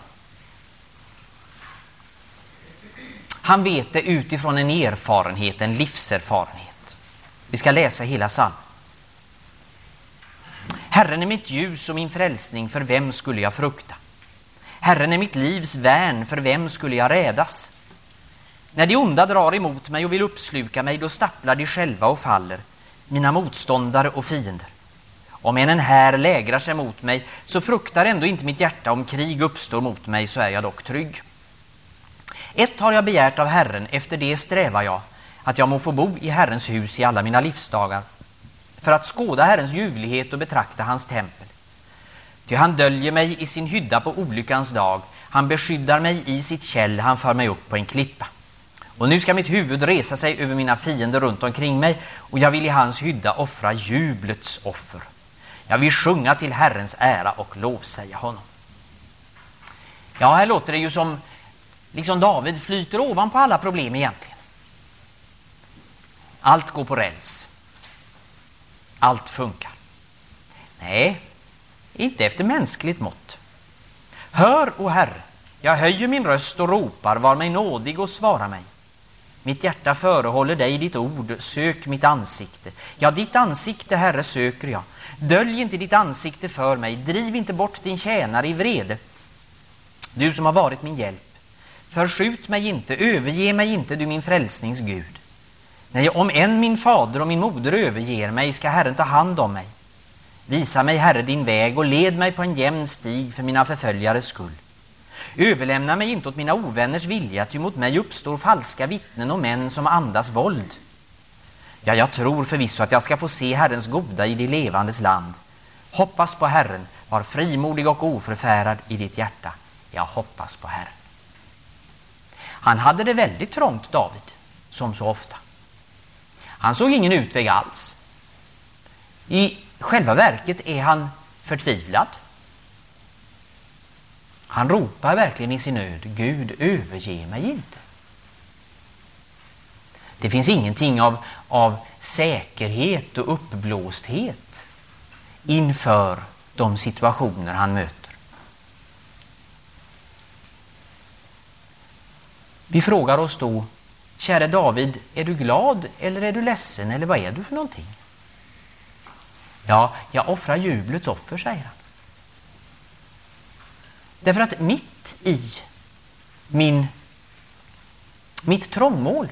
Han vet det utifrån en erfarenhet, en livserfarenhet. Vi ska läsa hela psalmen. Herren är mitt ljus och min frälsning, för vem skulle jag frukta? Herren är mitt livs värn, för vem skulle jag rädas? När de onda drar emot mig och vill uppsluka mig, då stapplar de själva och faller, mina motståndare och fiender. Om en här lägrar sig mot mig, så fruktar ändå inte mitt hjärta. Om krig uppstår mot mig, så är jag dock trygg. Ett har jag begärt av Herren, efter det strävar jag, att jag må få bo i Herrens hus i alla mina livsdagar, för att skåda Herrens ljuvlighet och betrakta hans tempel. Ty han döljer mig i sin hydda på olyckans dag, han beskyddar mig i sitt käll, han för mig upp på en klippa. Och nu ska mitt huvud resa sig över mina fiender runt omkring mig, och jag vill i hans hydda offra jublets offer. Jag vill sjunga till Herrens ära och lovsäga honom. Ja, här låter det ju som liksom David flyter ovanpå alla problem egentligen. Allt går på räls. Allt funkar. Nej, inte efter mänskligt mått. Hör, o Herre, jag höjer min röst och ropar, var mig nådig och svara mig. Mitt hjärta förehåller dig ditt ord, sök mitt ansikte. Ja, ditt ansikte, Herre, söker jag. Dölj inte ditt ansikte för mig, driv inte bort din tjänare i vrede. Du som har varit min hjälp, förskjut mig inte, överge mig inte, du min frälsnings Gud. Nej, om än min fader och min moder överger mig, ska Herren ta hand om mig. Visa mig, Herre, din väg och led mig på en jämn stig för mina förföljares skull. Överlämna mig inte åt mina ovänners vilja, ty mot mig uppstår falska vittnen och män som andas våld. Ja, jag tror förvisso att jag ska få se Herrens goda i det levandes land. Hoppas på Herren, var frimodig och oförfärad i ditt hjärta. Jag hoppas på Herren. Han hade det väldigt trångt, David, som så ofta. Han såg ingen utväg alls. I själva verket är han förtvivlad. Han ropar verkligen i sin nöd: Gud, överge mig inte. Det finns ingenting av, av säkerhet och uppblåsthet inför de situationer han möter. Vi frågar oss då: käre David, är du glad eller är du ledsen, eller vad är du för någonting? Ja, jag offrar jublets offer, säger han. Därför att mitt i min, mitt trångmål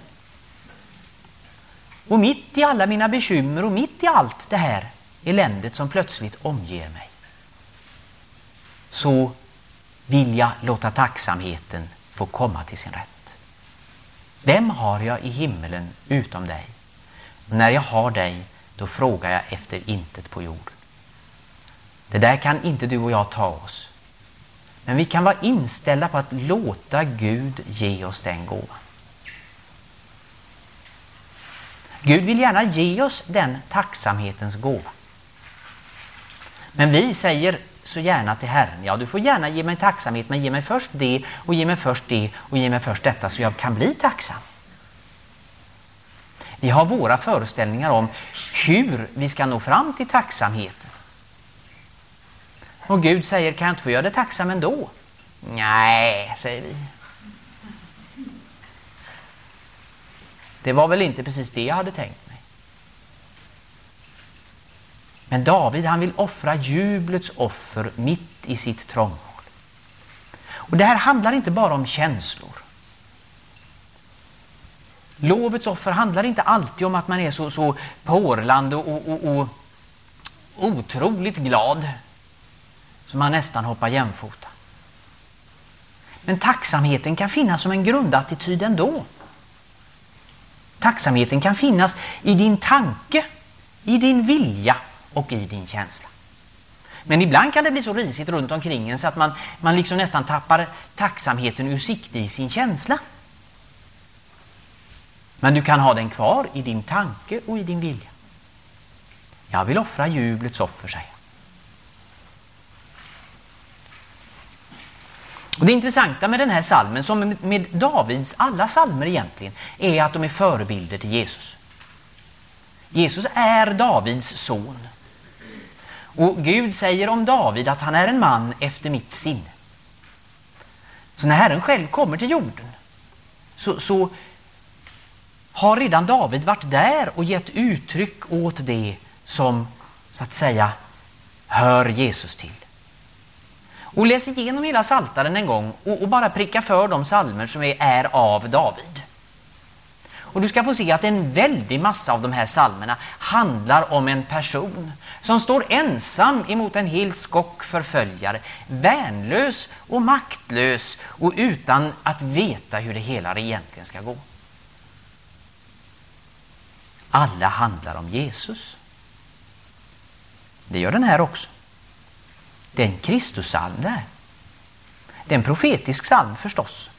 och mitt i alla mina bekymmer och mitt i allt det här eländet som plötsligt omger mig, så vill jag låta tacksamheten få komma till sin rätt. Vem har jag i himmelen utom dig? Och när jag har dig, då frågar jag efter intet på jorden. Det där kan inte du och jag ta oss. Men vi kan vara inställda på att låta Gud ge oss den gåvan. Gud vill gärna ge oss den tacksamhetens gåva. Men vi säger så gärna till Herren: ja, du får gärna ge mig tacksamhet, men ge mig först det och ge mig först det och ge mig först detta så jag kan bli tacksam. Vi har våra föreställningar om hur vi ska nå fram till tacksamheten. Och Gud säger: kan jag inte få göra det tacksam ändå? Nej, säger vi. Det var väl inte precis det jag hade tänkt mig. Men David, han vill offra jublets offer mitt i sitt trångmål. Och det här handlar inte bara om känslor. Lovets offer handlar inte alltid om att man är så, så porlande och, och, och otroligt glad så man nästan hoppar jämfota. Men tacksamheten kan finnas som en grundattityd ändå. Tacksamheten kan finnas i din tanke, i din vilja och i din känsla. Men ibland kan det bli så risigt runt omkring en så att man, man liksom nästan tappar tacksamheten ur sikte i sin känsla. Men du kan ha den kvar i din tanke och i din vilja. Jag vill offra jublets offer, säger. Och det intressanta med den här salmen, som med Davids alla salmer egentligen, är att de är förebilder till Jesus. Jesus är Davids son. Och Gud säger om David att han är en man efter mitt sinne. Så när Herren själv kommer till jorden så, så har redan David varit där och gett uttryck åt det som, så att säga, hör Jesus till. Och läs igenom hela Psaltaren en gång och, och bara pricka för de salmer som är, är av David. Och du ska få se att en väldig massa av de här salmerna handlar om en person som står ensam emot en hel skock förföljare, värnlös och maktlös och utan att veta hur det hela egentligen ska gå. Alla handlar om Jesus. Det gör den här också. Det är en Kristussalm där. Det är en profetisk psalm förstås.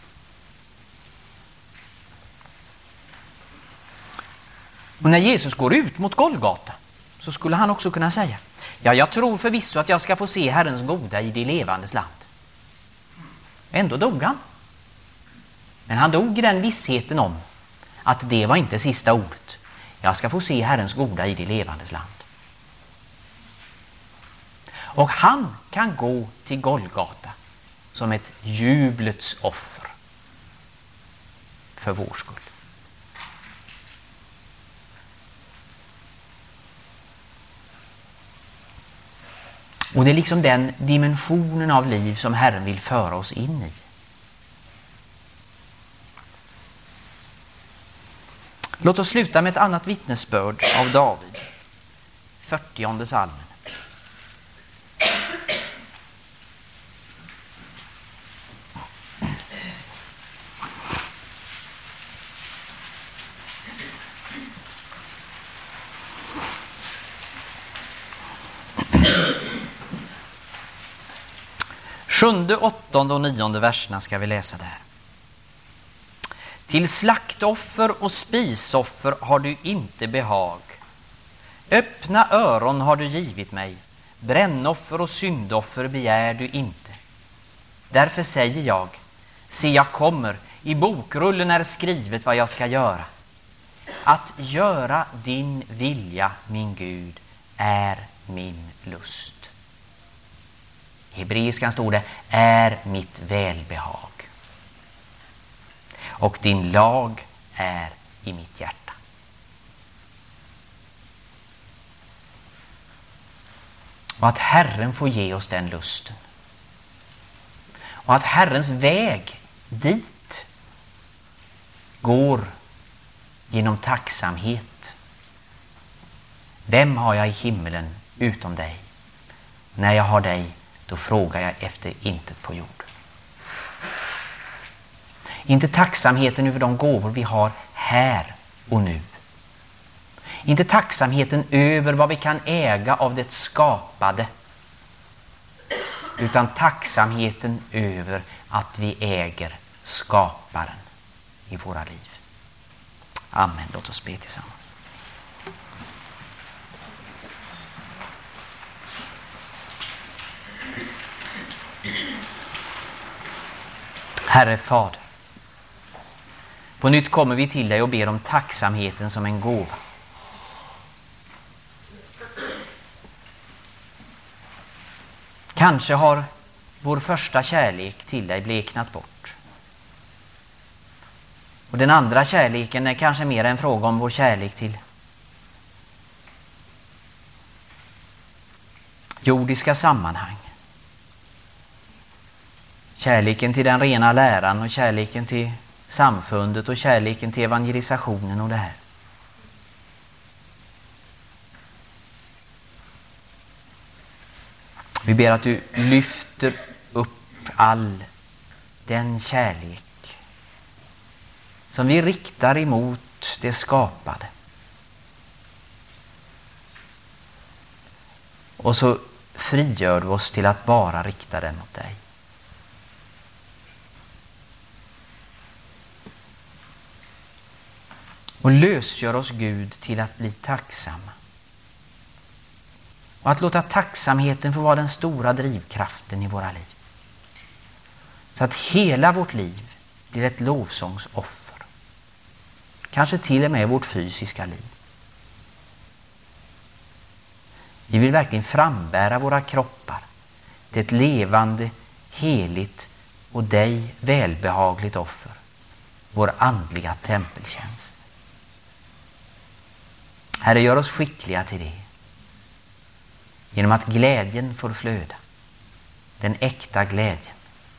Och när Jesus går ut mot Golgata så skulle han också kunna säga: ja, jag tror förvisso att jag ska få se Herrens goda i det levandes land. Ändå dog han. Men han dog i den vissheten om att det var inte sista ordet. Jag ska få se Herrens goda i det levandes land. Och han kan gå till Golgata som ett jublets offer för vår skull. Och det är liksom den dimensionen av liv som Herren vill föra oss in i. Låt oss sluta med ett annat vittnesbörd av David. fyrtionde salmen. Sjunde, åttonde och nionde verserna ska vi läsa där. Till slaktoffer och spisoffer har du inte behag. Öppna öron har du givit mig. Brännoffer och syndoffer begär du inte. Därför säger jag, se jag kommer, i bokrullen är skrivet vad jag ska göra. Att göra din vilja, min Gud, är min lust. I hebreiskan står det, är mitt välbehag. Och din lag är i mitt hjärta. Och att Herren får ge oss den lusten. Och att Herrens väg dit går genom tacksamhet. Vem har jag i himmelen utom dig? När jag har dig, då frågar jag efter intet på jord. Inte tacksamheten över de gåvor vi har här och nu. Inte tacksamheten över vad vi kan äga av det skapade. Utan tacksamheten över att vi äger skaparen i våra liv. Amen. Låt oss be tillsammans. Herre Fader, på nytt kommer vi till dig och ber om tacksamheten som en gåva. Kanske har vår första kärlek till dig bleknat bort. Och den andra kärleken är kanske mer en fråga om vår kärlek till jordiska sammanhang. Kärleken till den rena läran och kärleken till samfundet och kärleken till evangelisationen och det här. Vi ber att du lyfter upp all den kärlek som vi riktar emot det skapade. Och så frigör du oss till att bara rikta den mot dig. Och lösgör oss, Gud, till att bli tacksamma. Och att låta tacksamheten få vara den stora drivkraften i våra liv. Så att hela vårt liv blir ett lovsångsoffer. Kanske till och med vårt fysiska liv. Vi vill verkligen frambära våra kroppar till ett levande, heligt och dig välbehagligt offer. Vår andliga tempeltjänst. Herre, gör oss skickliga till det. Genom att glädjen får flöda. Den äkta glädjen.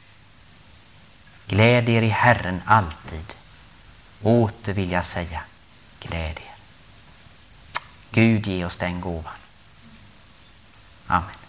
Gläd er i Herren alltid. Åter vill jag säga, gläd er. Gud, ge oss den gåvan. Amen.